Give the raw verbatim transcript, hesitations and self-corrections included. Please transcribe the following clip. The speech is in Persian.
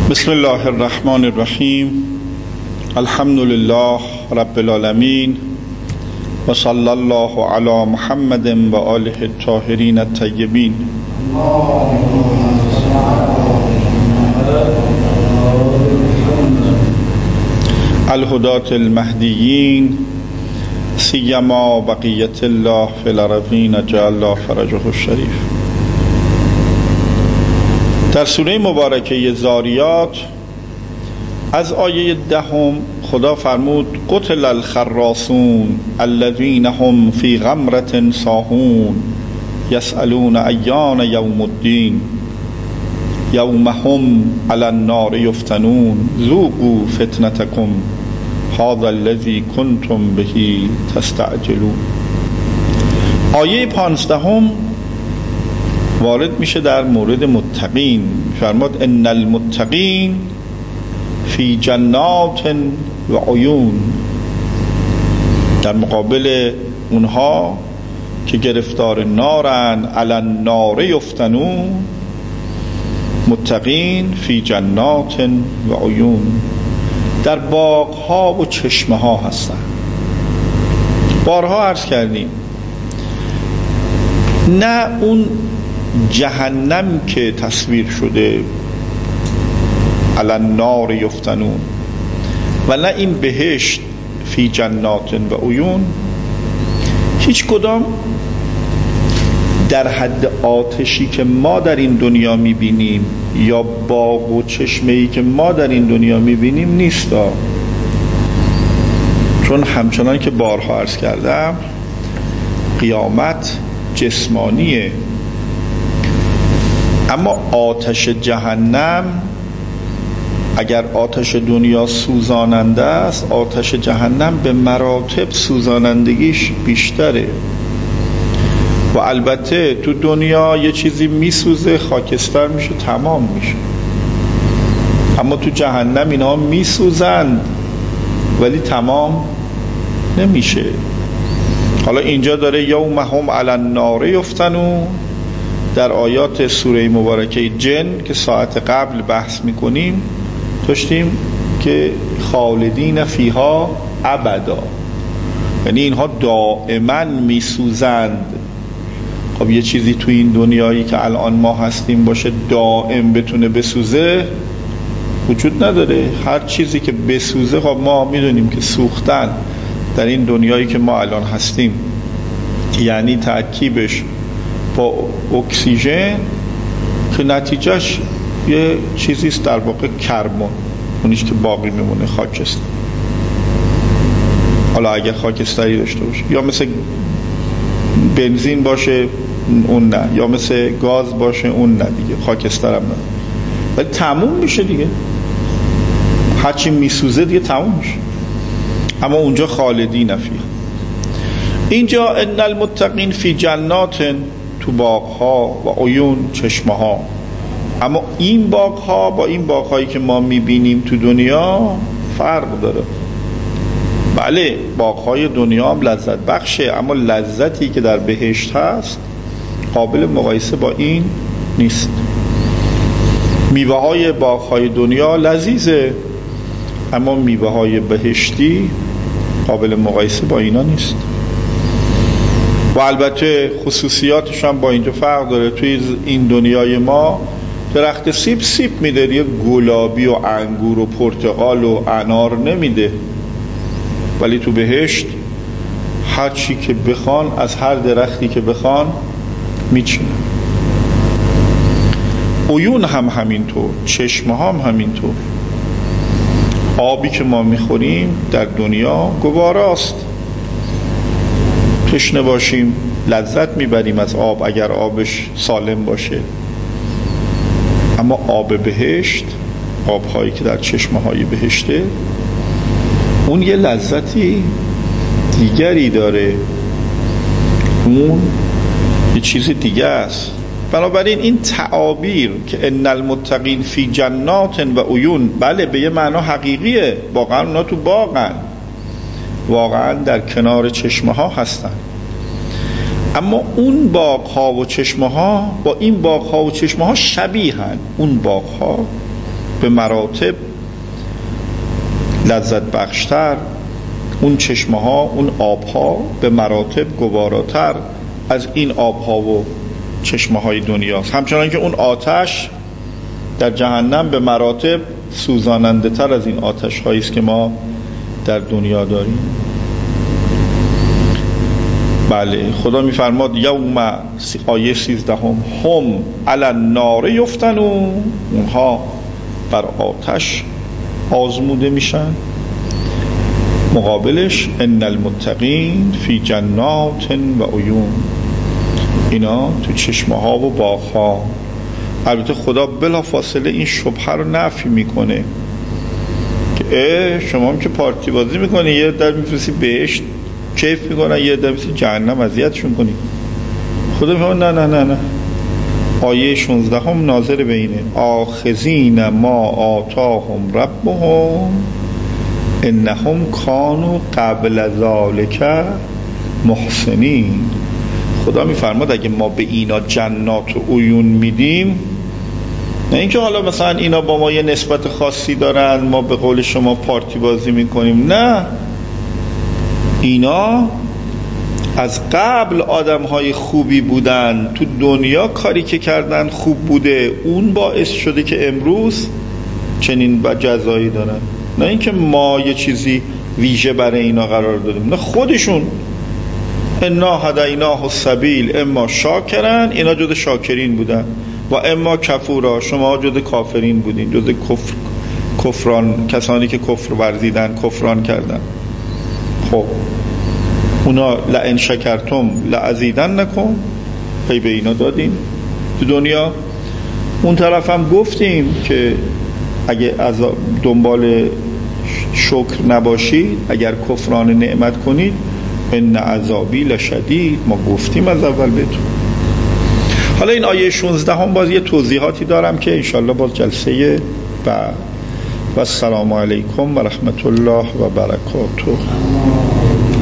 بسم الله الرحمن الرحیم. الحمد لله رب العالمین و صلی الله علی محمد و آله الطاهرین الطیبین. الهداة المهدیین سیما بقیت الله فی الارضین جعل الله فرجه الشریف. در سوره مبارکه ذاریات از آیه دهم خدا فرمود قتل الخراصون الذین هم فی غمرة ساهون یسألون ایان یوم الدین یوم هم علی النار یفتنون ذوقوا فتنتکم هذا الذی کنتم به تستعجلون. آیه پانزدهم وارد میشه در مورد متقین. فرمود ان المتقین فی جنات و عیون، در مقابل اونها که گرفتار نارن علی النار یفتنون، متقین فی جنات و عیون در باغها و چشمه ها هستن. بارها عرض کردیم نه اون جهنم که تصویر شده علی النار یفتنون و نه این بهشت فی جنات و عیون، هیچ کدام در حد آتشی که ما در این دنیا میبینیم یا باغ و چشمه‌ای که ما در این دنیا میبینیم نیست. چون همچنان که بارها عرض کردم قیامت جسمانیه، اما آتش جهنم اگر آتش دنیا سوزاننده است، آتش جهنم به مراتب سوزانندگیش بیشتره. و البته تو دنیا یه چیزی میسوزه خاکستر میشه تمام میشه، اما تو جهنم اینا میسوزند ولی تمام نمیشه. حالا اینجا داره یوم هم علی النار یفتنون، در آیات سوره مبارکه جن که ساعت قبل بحث میکنیم داشتیم که خالدین فیها ابدا، یعنی اینها دائما میسوزند. خب یه چیزی تو این دنیایی که الان ما هستیم باشه دائم بتونه بسوزه وجود نداره. هر چیزی که بسوزه خب ما میدونیم که سوختن در این دنیایی که ما الان هستیم یعنی ترکیبش با اکسیژن که نتیجهش یه چیزیست در واقع کربن، اونیش که باقی میمونه خاکستر. حالا اگر خاکستری داشته باشه یا مثل بنزین باشه اون نه، یا مثل گاز باشه اون نه دیگه، خاکستر هم نه، ولی تموم میشه دیگه. هرچی میسوزه دیگه تموم میشه. اما اونجا خالدین فیها. اینجا ان المتقین فی جنات، تو باغها و عیون چشمه ها. اما این باغها با این باغهایی که ما میبینیم تو دنیا فرق داره. بله باغهای دنیا هم لذت بخشه، اما لذتی که در بهشت هست قابل مقایسه با این نیست. میوه های باغهای دنیا لذیذه، اما میوه های بهشتی قابل مقایسه با اینا نیست. و البته خصوصیاتش هم با اینجا فرق داره. توی این دنیای ما درخت سیب سیب میده، یه گلابی و انگور و پرتقال و انار نمیده، ولی تو بهشت هر چی که بخوان از هر درختی که بخوان میچینه. عیون هم همینطور، چشمه هم همینطور. آبی که ما میخوریم در دنیا گواراست، تشنه باشیم لذت میبریم از آب اگر آبش سالم باشه، اما آب بهشت، آبهایی که در چشمه های بهشته، اون یه لذتی دیگری داره، اون یه چیز دیگه است. بنابراین این تعابیر که ان المتقین فی جنات و عیون، بله به یه معنا حقیقیه، واقعا اونا تو باغن، واقعا در کنار چشمه ها هستن، اما اون باغ ها و چشمه ها با این باغ ها و چشمه ها شبیهن. اون باغ ها به مراتب لذت بخشتر، اون چشمه ها، اون آب ها به مراتب گواراتر از این آب ها و چشمه های دنیاست. همچنان که اون آتش در جهنم به مراتب سوزاننده تر از این آتش هایی است که ما در دنیا داریم. بله، خدا میفرماد یوم، آیه سیزدهم، هم علی النار یفتنون، اونها بر آتش آزموده میشن. مقابلش ان المتقین فی جنات و عیون، اینا تو چشمه ها و باغ ها. البته خدا بلا فاصله این شبهه رو نفی میکنه که شما هم که پارتی بازی میکنی، یه در میفرستی بهشت کیف میکنن، یه در میفرستی جهنم اذیتشون کنی. خدا میگه نه نه نه نه. آیه شانزده هم ناظر به اینه، آخذین ما آتاهم ربهم انهم کانوا قبل ذالک محسنین. خدا میفرماد اگه ما به اینا جنات و عیون میدیم، نه اینکه حالا مثلا اینا با ما یه نسبت خاصی دارن، ما به قول شما پارتی بازی میکنیم، نه، اینا از قبل آدمهای خوبی بودن، تو دنیا کاری که کردن خوب بوده، اون باعث شده که امروز چنین جزایی دارن. نه اینکه ما یه چیزی ویژه برای اینا قرار دادیم، نه، خودشون انا هدیناه السبیل اما شاکرن، اینا جز شاکرین بودن، و اما کفورا، شما جز کافرین بودین، جز کفر کفران، کسانی که کفر ورزیدن، کفران کردن. خب اونا لئن شکرتم لازیدنکم، پی به اینا دادیم تو دنیا. اون طرف هم گفتیم که اگه از دنبال شکر نباشید، اگر کفران نعمت کنید، ان عذابی لشدید، ما گفتیم از اول بهتون. حالا این آیه شانزده هم باز یه توضیحاتی دارم که انشالله باز جلسه بعد. و السلام علیکم و رحمت الله و برکاته.